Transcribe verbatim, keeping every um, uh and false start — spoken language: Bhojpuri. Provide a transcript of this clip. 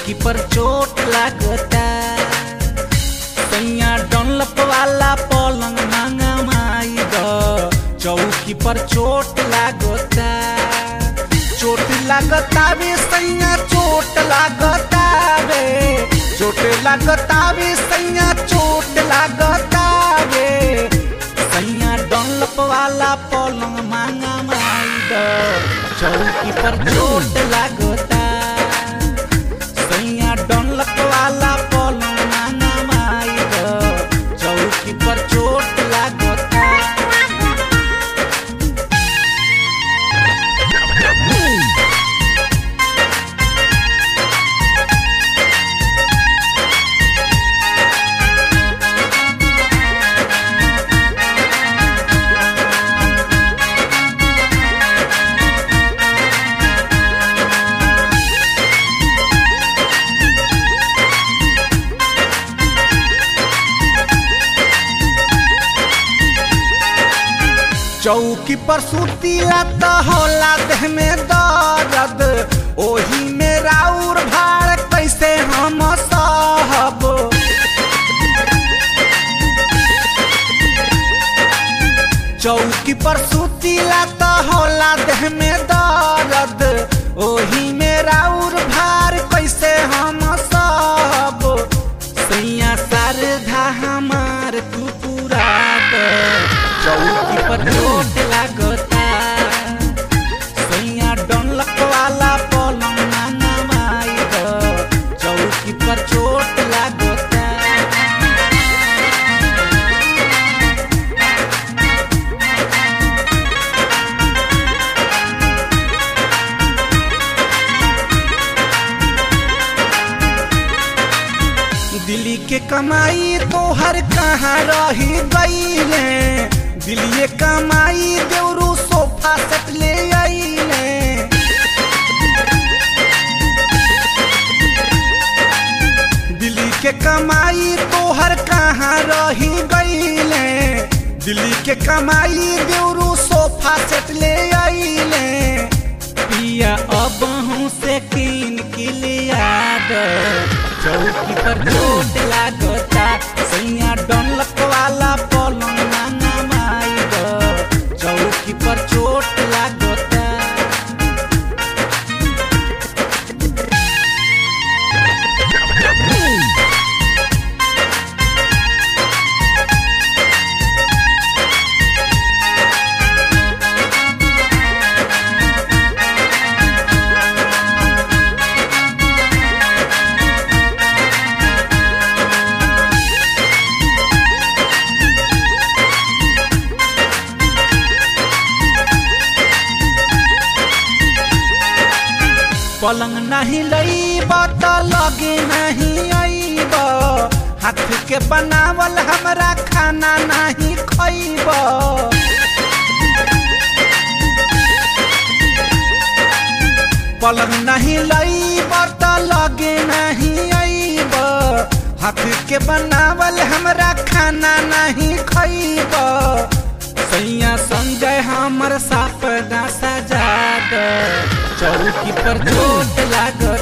चौकी पर चोट लागता। सैया डनलप वाला पलंग मांगा माई द चौकी पर चोट लागता। चोट लागता वे सैया चोट लागता वे चोट लागता वे सैया चोट लागता वे। सैया डनलप वाला पलंग मांगा माई द चौकी पर चोट लागता। सैया डनलप वाला पलंग मांगा माई द चौकी पर चोट लागता। चौकी पर सुतीला त होला देह में दर्द। ओही में राउर भाड़ कैसे हम सहब। चौकी पर सुतीला त होला देह में दर्द। ओही में राउर भाड़ कैसे हम सहब। सैया शारदा हमार तू पूरा चौकी पर चोट लागता। सैया डनलप वाला पलंग मांगा माई द चौकी पर चोट लागता। दिल्ली के कमाई तोहर कहाँ रही गईले। दिल्ली कमाई देवरू सोफा सेट ले आईले। दिल्ली के कमाई तोहर कहाँ रही गईले। दिल्ली के कमाई देवरू सोफा सेट ले आईले। पिया अब हूँ से कीन के लिया चौकी पर चोट लागता। सैया डनलप वाला पलंग मांगा माई द चौकी पर चोट लागता। पलंग नहीं लईब त लगे नहीं आईब। हाथ के बनावल हमरा खाना नहीं खईब। पलंग नहीं लईब त लगे नहीं आईब। हाथ के बनावल हमरा खाना नहीं खईब। सैया संजय हमर साप ना सजा द चौकी पर चोट लागता।